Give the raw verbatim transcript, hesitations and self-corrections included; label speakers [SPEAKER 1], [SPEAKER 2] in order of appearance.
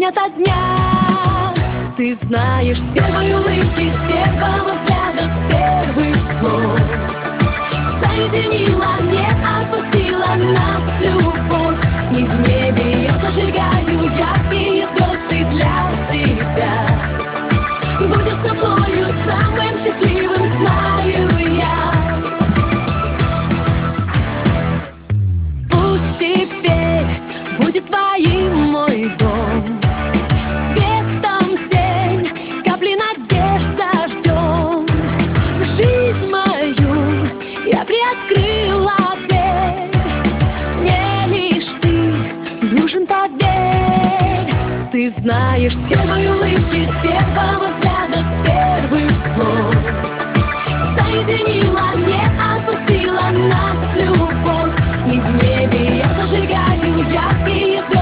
[SPEAKER 1] ото дня. Ты знаешь, с первой улыбки, с первого взгляда, с первых слов соединила, не отпустила нас любовь. И в небе я зажигаю яркие звезды для тебя. Будешь со мною самым счастливым, знаю я. Пусть теперь будет твоим мой дом, светом тень, капли надежд заждем. В жизнь мою я приоткрыла дверь, мне лишь ты нужен, поверь. Ты знаешь, с первой улыбки, с первого взгляда, с первых слов соединила, не отпустила нас любовь. И в небе я зажигаю яркие звезды